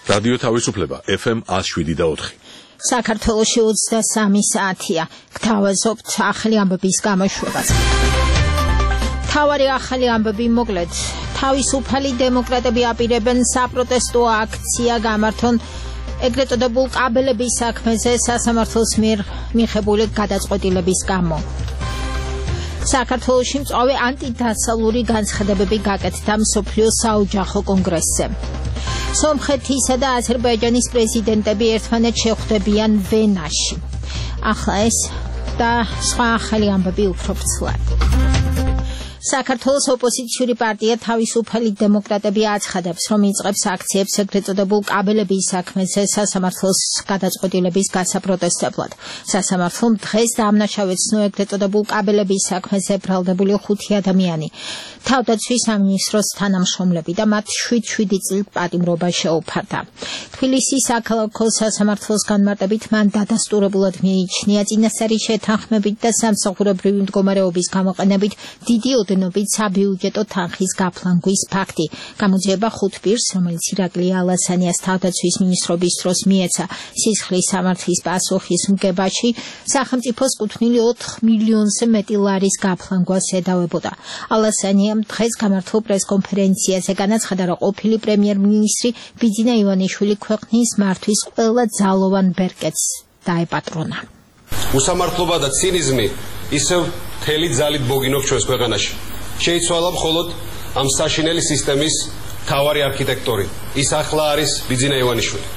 რადიო თავისუფლება FM 107.4. საქართველოში 23 საათია. გთავაზობთ ახალი ამბების გამოშვებას. თავარი ახალი ამბები მოკლედ. თავისუფალი დემოკრატები აპირებენ საპროტესტო აქცია გამართონ ეგრეთ წოდებულ კაბელების საქმეზე სასამართლოს მიერ მიღებული გადაწყვეტილების გამო. საქართველოში მწვავე ანტიდასავლური განცხადებები გაკეთდა მსოფლიო საოჯახო კონგრესზე. სომხეთისა და აზერბაიჯანის პრეზიდენტები ერთმანეთს შეხვდებიან ვენაში. ახლა ეს და სხვა ახალი ამბები უფრო ფცლად. საქართველოს ოპოზიციური პარტია თავისუფალი დემოკრატები აცხადებს, რომ იწყებს აქციებს ეგრეთ წოდებულ კაბელების საქმეზე სასამართლოს გადაწყვეტილების გასაპროტესტებლად. სასამართლომ დღეს დაამნაშავეცნო ეგრეთ წოდებულ კაბელების საქმეზე ბრალდებული 5 ადამიანი. თავდაცვის სამინისტროს თანამშრომლები და მათ 7 წლით პატიმრობა შეუფარდა. თბილისის საქალაქო სასამართლოს განმარტებით მან დადასტურებულად მიიჩნია წინასწარი შეთანხმებით და სამსახურებრივი მდგომარეობის გამოყენებით დიდი ოდენობით საბიუჯეტო თანხის გაფლანგვის ფაქტი. გამოძიება 5 პირს, რომელიც ირაკლი ალასანიას თავდაცვის მინისტრობის დროს მიეცა სისხლის სამართლის პასუხისმგებაში, სახელმწიფოს კუთვნილი 4 მილიონზე მეტი ლარის გაფლანგვას ედავებოდა. ალასანიამ დღეს გამართულ პრესკონფერენციაზე განაცხადა, რომ ყოფილი პრემიერ-მინისტრი ბიძინა ივანიშვილი ქვეყნის მართვის ყველა ძალოვან ბერკეტს დაეპატრონა. უსამართლობა და ცინიზმი ისევ მთელი ძალით ბოგინობს ჩვენს ქვეყანაში. შეიცვალა მხოლოდ ამ საშინელი სისტემის მთავარი არქიტექტორი. ის ახლა არის ბიძინა ივანიშვილი.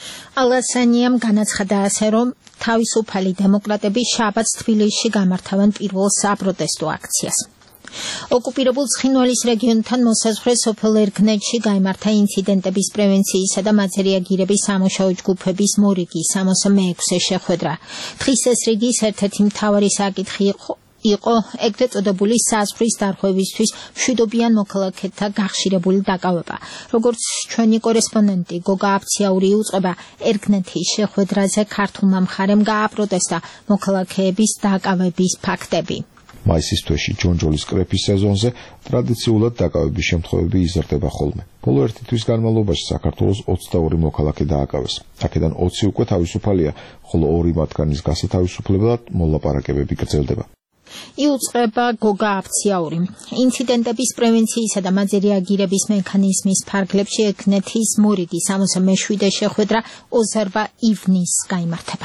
ალასანიამ განაცხადა ასე, რომ თავისუფალი დემოკრატები შაბათს თბილისში გამართავენ პირველ საპროტესტო აქციას. ოკუპირებულ ცხინვალის რეგიონთან მოსაზღვრე სოფელ ერგნეთში გაიმართა ინციდენტების პრევენციისა და მათზე რეაგირების სამუშაო ჯგუფების მორიგი 66-ე შეხვედრა. დღის ეს რიგის ერთ-ერთი მთავარი საკითხი იყო ეგრეთ წოდებული საზღვრის დარღვევისთვის მშვიდობიან მოქალაქეთა გახშირებული დაკავება. როგორც ჩვენი კორესპონდენტი გოგა აფციაური უწყება, ერგნეთის შეხვედრაზე ქართულმა მხარემ გააპროტესტა მოქალაქეების დაკავების ფაქტები. მაისის თვეში ჯონჯოლის კრეფის სეზონზე ტრადიციულად დაკავების შემთხვევები იზრდება ხოლმე. ბოლო ერთი თვის განმავლობაში საქართველოს 22 მოქალაქე დააკავეს. აქედან 20 უკვე თავისუფალია, ხოლო 2 მათგანის გასათავისუფლებლად მოლაპარაკებები გრძელდება. იუწყება გოგა აფციაური. ინციდენტების პრევენციისა და მათზე რეაგირების მექანიზმის ფარგლებში ერგნეთის მორიგი 67-ე შეხვედრა 28 ივნისს გაიმართება.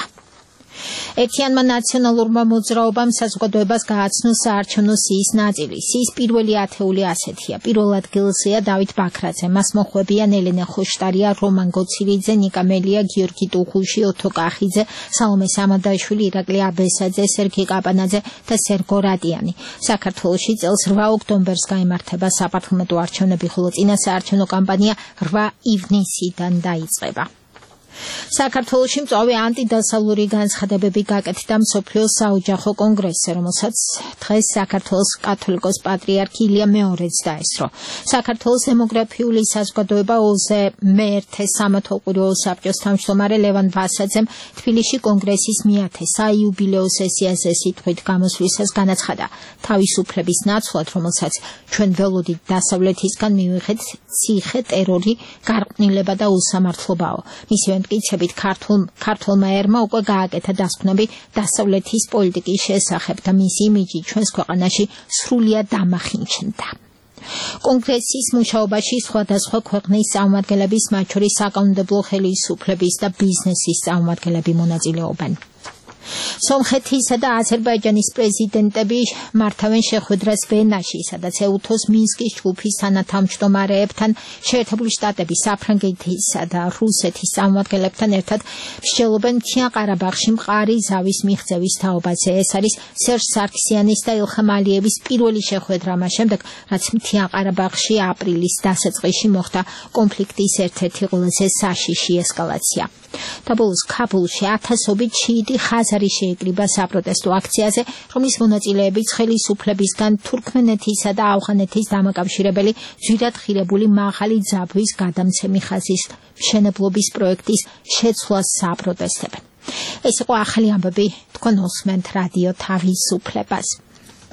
ერთიანმა ნაციონალურმა მოძრაობამ საზოგადოებას გააცნო საარჩევნო სიის ნაწილი. სიის პირველი ათეული ასეთია. პირველ ადგილზეა დავით ბაქრაძე, მას მოხვებიან ელენე ხოშტარია, რომან გოცილიძე, ნიკა მელია, გიორგი ტუხუში, ოთო კახიძე, სალომე სამადაშვილი, ირაკლი აბესაძე, სერგი კაპანაძე და სერგო რადიანი. საქართველოში წელს 8 ოქტომბერს გაიმართება საპარლამენტო არჩევნები, ხოლო წინა საარჩევნო კამპანია 8 ივნისიდან დაიწყება. საქართველოში მწვავე ანტიდასავლური განცხადებები გაკეთდა მსოფლიო საოჯახო კონგრესზე, რომელსაც დღეს საქართველოს კათოლიკოს პატრიარქი ილია მეორეც დაესწრო. საქართველოს დემოგრაფიული საზოგადოება ოზე მე-1 სამეთოყურო საბჭოს თავმჯდომარე ლევან ვასაძემ თბილისში კონგრესის მე-10 საიუბილეო სესიაზე სიტყვით გამოსვლისას განაცხადა, თავისუფლების ნაცვლად, რომელსაც ჩვენ ველოდით დასავლეთისგან მივიღეთ, ციხე, ტერორი, გარყვნილება და უსამართლობაო. მისივე მტკიცებით ქართულმა ერმა უკვე გააკეთა დასკვნები დასავლეთის პოლიტიკის შესახებ და მისი იმიჯი ჩვენს ქვეყანაში სრულიად დამახინჩნდა. კონგრესის მუშაობაში სხვადასხვა ქვეყნის წარმომადგენლების, მათ შორის საკანონმდებლო ხელისუფლების და ბიზნესის წარმომადგენლები მონაწილეობენ. სომხეთისა და აზერბაიჯანის პრეზიდენტები მართავენ შეხვედრას ვენაში, სადაც ეუთოს მინსკის ჯგუფის თანათავმჯდომარეებთან, შეერთებული შტატების, საფრანგეთისა და რუსეთის წარმომადგენლებთან ერთად მსჯელობენ მთიან ყარაბაღში მყარი ზავის მიღწევის თაობაზე. ეს არის სერჟ სარქსიანის და ილხამ ალიევის პირველი შეხვედრა მას შემდეგ, რაც მთიან ყარაბაღში აპრილის დასაწყისში მოხდა კონფლიქტის ერთ-ერთი ყველაზე საშიში ესკალაცია. და ბოლოს ქაბულში ათასობით შიიტი ხაზარი შეიკრიბა საპროტესტო აქციაზე, რომლის მონაწილეებიც ხელისუფლებისგან თურქმენეთისა და ავღანეთის დამაკავშირებელი ძვირად ხირებული მაღალი ძაბვის გადამცემი ხაზის მშენებლობის პროექტის შეცვლას საპროტესტებენ. ეს იყო ახალი ამბები, თქვენ უსმენთ რადიო თავისუფლებას.